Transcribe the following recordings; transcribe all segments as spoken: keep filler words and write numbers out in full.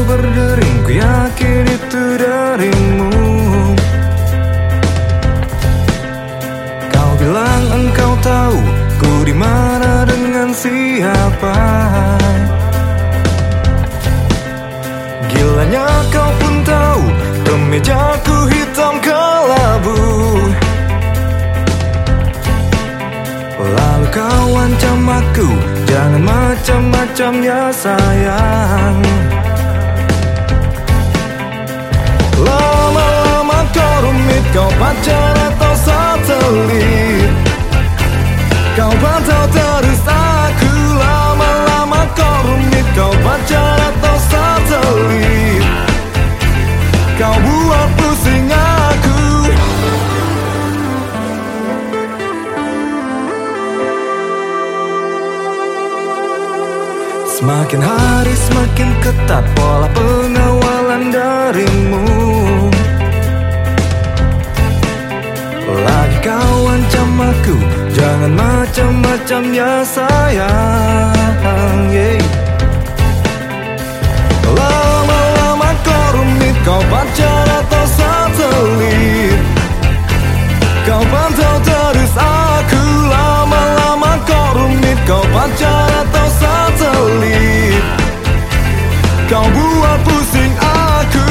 berdering, ku yakin itu darimu. Kau bilang engkau tahu ku di mana dengan siapa. Gilanya kau pun tahu kemejaku hitam kelabu. Lalu kau ancam aku, jangan macam-macam ya sayang. Lama-lama kau rumit, kau pacar atau satelit. Kau pantau terus aku. Lama-lama kau rumit, kau pacar atau satelit. Kau buat pusing aku. Semakin hari semakin ketat pola pengawalan darimu. Lagi kau ancam aku, jangan macam-macam ya sayang, yeah. Lama-lama kau rumit, kau pacar atau satelit. Kau pantau terus aku. Lama-lama kau rumit, kau pacar atau satelit. Kau buat pusing aku.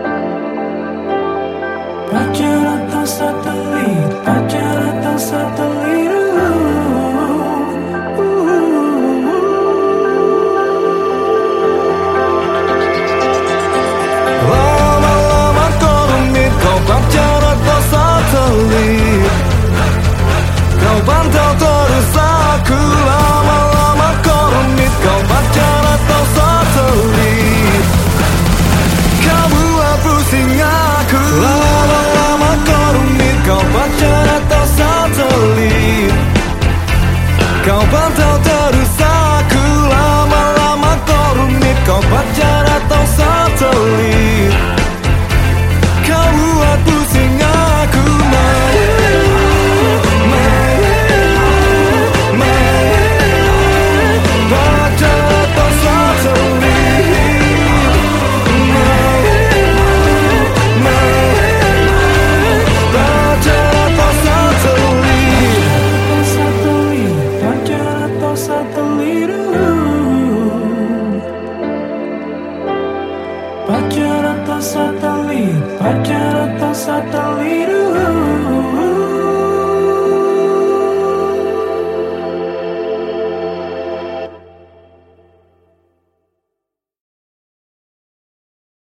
Pacar atau satelit, pacar atau satelit.